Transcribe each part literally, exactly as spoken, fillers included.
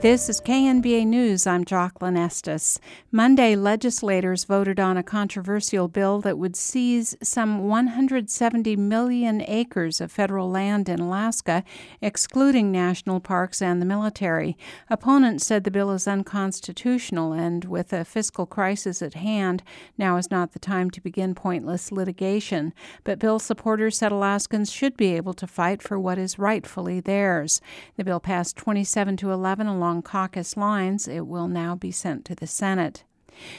This is K N B A News. I'm Jocelyn Estes. Monday, legislators voted on a controversial bill that would seize some one hundred seventy million acres of federal land in Alaska, excluding national parks and the military. Opponents said the bill is unconstitutional, and with a fiscal crisis at hand, now is not the time to begin pointless litigation. But bill supporters said Alaskans should be able to fight for what is rightfully theirs. The bill passed twenty-seven to eleven along caucus lines. It will now be sent to the Senate.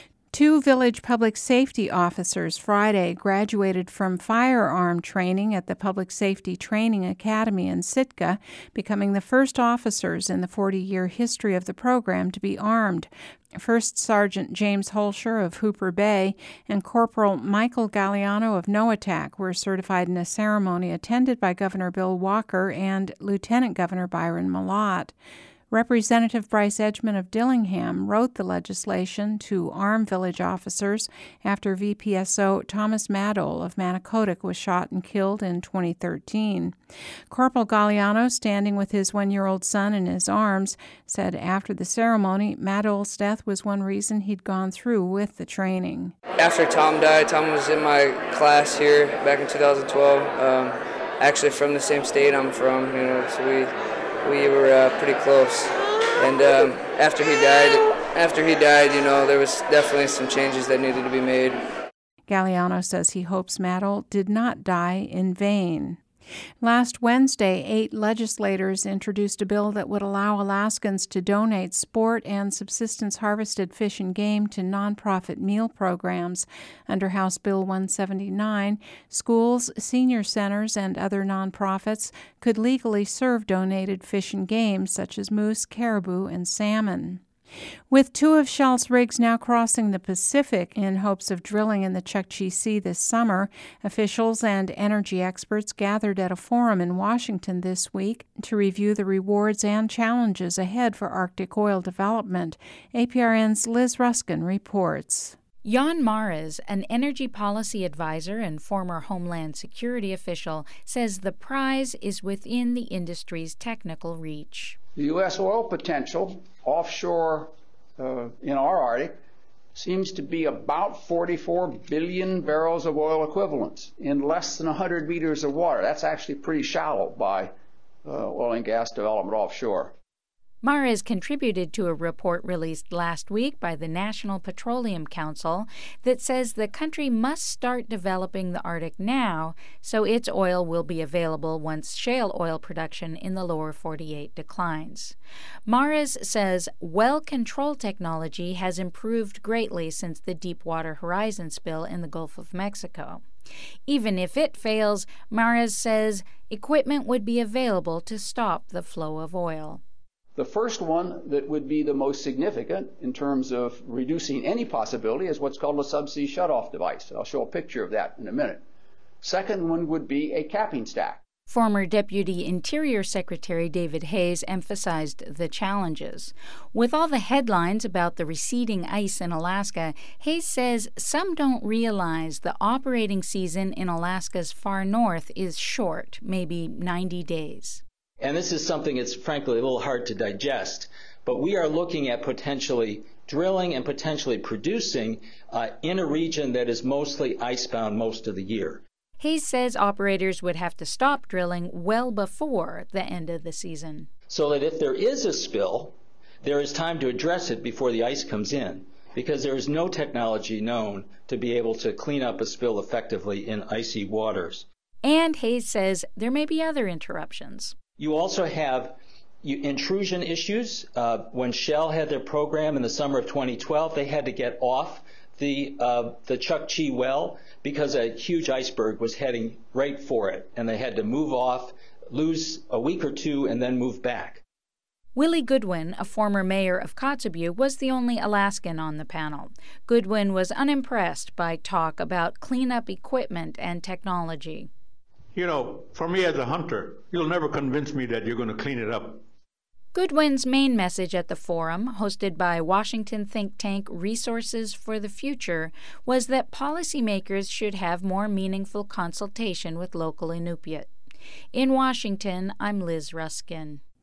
Two village public safety officers Friday graduated from firearm training at the Public Safety Training Academy in Sitka, becoming the first officers in the forty-year history of the program to be armed. First Sergeant James Holscher of Hooper Bay and Corporal Michael Galliano of Noatak were certified in a ceremony attended by Governor Bill Walker and Lieutenant Governor Byron Mallott. Representative Bryce Edgman of Dillingham wrote the legislation to arm village officers after V P S O Thomas Madole of Manicodic was shot and killed in twenty thirteen. Corporal Galliano, standing with his one-year-old son in his arms, said after the ceremony, Madole's death was one reason he'd gone through with the training. After Tom died, Tom was in my class here back in two thousand twelve. Um, actually from the same state I'm from, you know, so we we were uh, pretty close. And um, after he died, after he died, you know, there was definitely some changes that needed to be made. Galliano says he hopes Madole did not die in vain. Last Wednesday, eight legislators introduced a bill that would allow Alaskans to donate sport and subsistence-harvested fish and game to nonprofit meal programs. Under House Bill one seventy-nine, schools, senior centers, and other nonprofits could legally serve donated fish and game such as moose, caribou, and salmon. With two of Shell's rigs now crossing the Pacific in hopes of drilling in the Chukchi Sea this summer, officials and energy experts gathered at a forum in Washington this week to review the rewards and challenges ahead for Arctic oil development. A P R N's Liz Ruskin reports. Jan Mares, an energy policy advisor and former Homeland Security official, says the prize is within the industry's technical reach. The U S oil potential offshore uh, in our Arctic seems to be about forty-four billion barrels of oil equivalents in less than one hundred meters of water. That's actually pretty shallow by uh, oil and gas development offshore. Mares contributed to a report released last week by the National Petroleum Council that says the country must start developing the Arctic now so its oil will be available once shale oil production in the lower forty-eight declines. Mares says well control technology has improved greatly since the Deepwater Horizon spill in the Gulf of Mexico. Even if it fails, Mares says equipment would be available to stop the flow of oil. The first one that would be the most significant in terms of reducing any possibility is what's called a subsea shutoff device. I'll show a picture of that in a minute. Second one would be a capping stack. Former Deputy Interior Secretary David Hayes emphasized the challenges. With all the headlines about the receding ice in Alaska, Hayes says some don't realize the operating season in Alaska's far north is short, maybe ninety days. And this is something that's frankly a little hard to digest, but we are looking at potentially drilling and potentially producing uh, in a region that is mostly icebound most of the year. Hayes says operators would have to stop drilling well before the end of the season. So that if there is a spill, there is time to address it before the ice comes in, because there is no technology known to be able to clean up a spill effectively in icy waters. And Hayes says there may be other interruptions. You also have intrusion issues. Uh, when Shell had their program in the summer of twenty twelve, they had to get off the uh, the Chukchi well because a huge iceberg was heading right for it, and they had to move off, lose a week or two, and then move back. Willie Goodwin, a former mayor of Kotzebue, was the only Alaskan on the panel. Goodwin was unimpressed by talk about cleanup equipment and technology. You know, for me as a hunter, you'll never convince me that you're going to clean it up. Goodwin's main message at the forum, hosted by Washington think tank Resources for the Future, was that policymakers should have more meaningful consultation with local Inupiat. In Washington, I'm Liz Ruskin.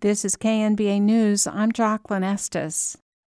This is K N B A News. I'm Jocelyn Estes.